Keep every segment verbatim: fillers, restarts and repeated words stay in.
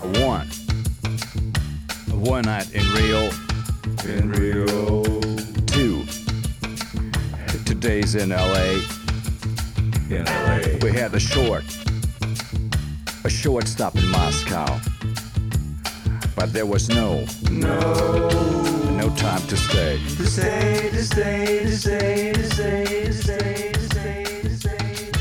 One. One night in Rio. In Rio. Two. Two days in L A. In L A. We had a short. A short stop in Moscow. But there was no. No. No time to stay. To stay, to stay, to stay, to stay, to stay, to stay, to stay.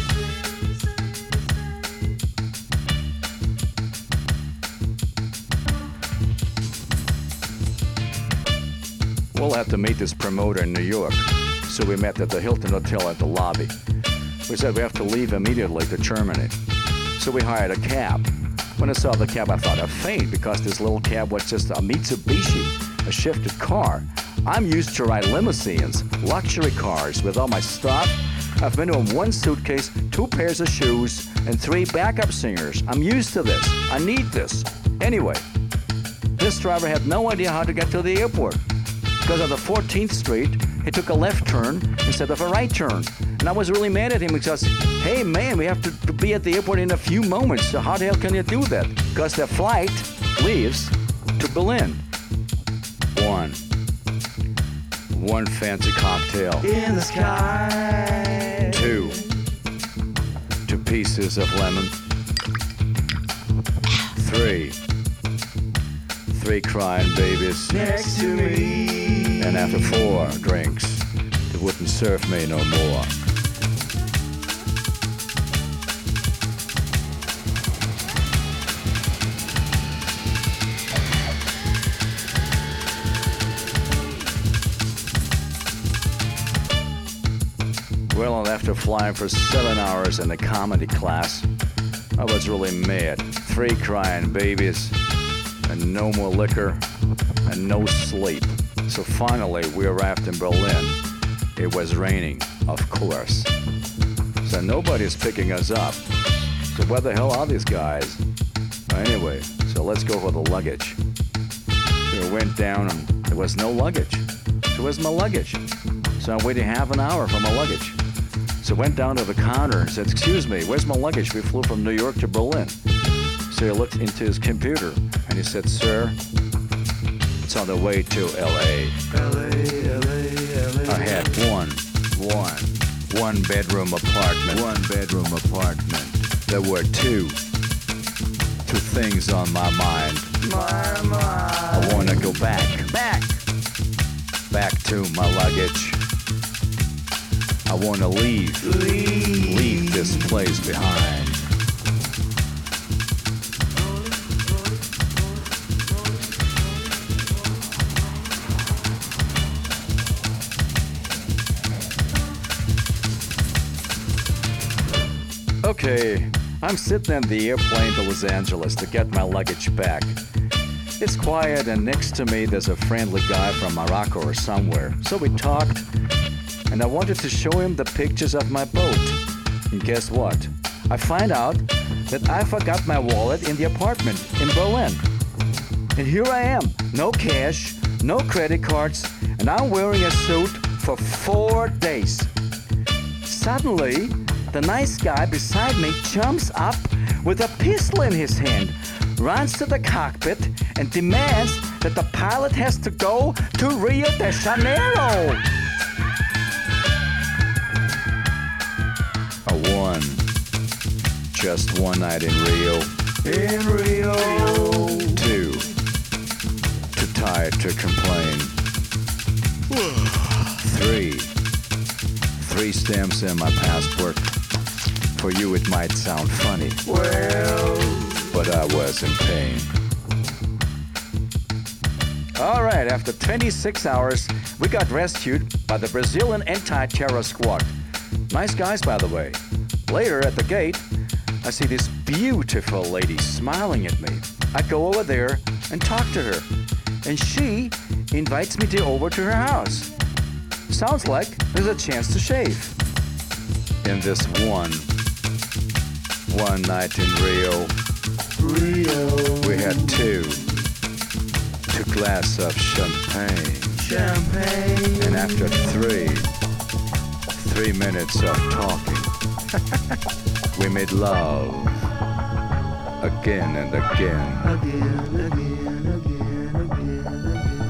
We'll have to meet this promoter in New York. So we met at the Hilton Hotel at the lobby. We said we have to leave immediately to Germany. So we hired a cab. When I saw the cab, I thought I'd faint because this little cab was just a Mitsubishi, a shifted car. I'm used to ride limousines, luxury cars with all my stuff. I've been on one suitcase, two pairs of shoes, and three backup singers. I'm used to this. I need this. Anyway, this driver had no idea how to get to the airport. Because on the fourteenth Street, he took a left turn instead of a right turn. And I was really mad at him because, hey man, we have to, to be at the airport in a few moments. So how the hell can you do that? Because the flight leaves to Berlin. One. One fancy cocktail. In the sky. Two. Two pieces of lemon. Three. Three crying babies. Next to me. And after four drinks, they wouldn't serve me no more. Well, and after flying for seven hours in the comedy class, I was really mad. Three crying babies, and no more liquor, and no sleep. So finally, we arrived in Berlin. It was raining, of course. So nobody's picking us up. So where the hell are these guys? Anyway, so let's go for the luggage. So we went down and there was no luggage. So where's my luggage? So I'm waiting half an hour for my luggage. So I went down to the counter and said, excuse me, where's my luggage? We flew from New York to Berlin. So he looked into his computer and he said, sir, it's on the way to L A. L A, L A, L A. I had one, one, one bedroom apartment. One bedroom apartment. There were two, two things on my mind. My mind. I want to go back, Back. back to my luggage. I want to leave, Leave. leave this place behind. Okay, I'm sitting in the airplane to Los Angeles to get my luggage back. It's quiet and next to me there's a friendly guy from Morocco or somewhere. So we talked and I wanted to show him the pictures of my boat. And guess what? I find out that I forgot my wallet in the apartment in Berlin. And here I am, no cash, no credit cards, and I'm wearing a suit for four days. Suddenly, the nice guy beside me jumps up with a pistol in his hand, runs to the cockpit, and demands that the pilot has to go to Rio de Janeiro. A one, just one night in Rio. In Rio. Two, too tired to complain. Three, three stamps in my passport. For you it might sound funny, Well. but I was in pain. All right, after twenty-six hours, we got rescued by the Brazilian anti-terror squad. Nice guys, by the way. Later at the gate, I see this beautiful lady smiling at me. I go over there and talk to her, and she invites me to over to her house. Sounds like there's a chance to shave. In this one, one night in Rio, Rio. we had two, two glasses of champagne. Champagne. And after three, three minutes of talking, we made love. again and again. Again, again, again, again, again.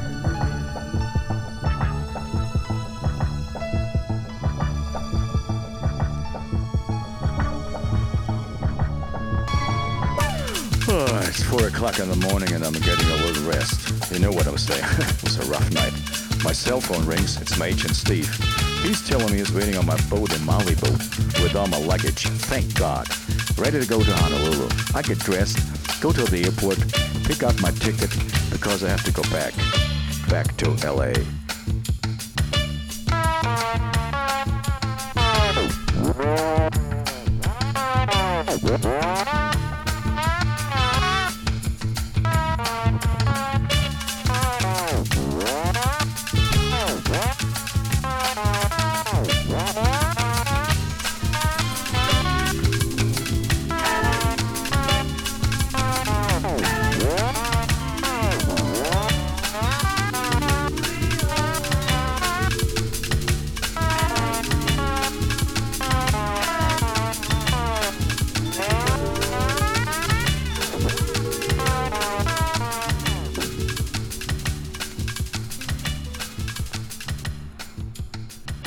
Oh, it's four o'clock in the morning and I'm getting a little rest. You know what I was saying? It was a rough night. My cell phone rings. It's my agent Steve. He's telling me he's waiting on my boat in Malibu with all my luggage. Thank God. Ready to go to Honolulu. I get dressed, go to the airport, pick out my ticket because I have to go back, back to L A.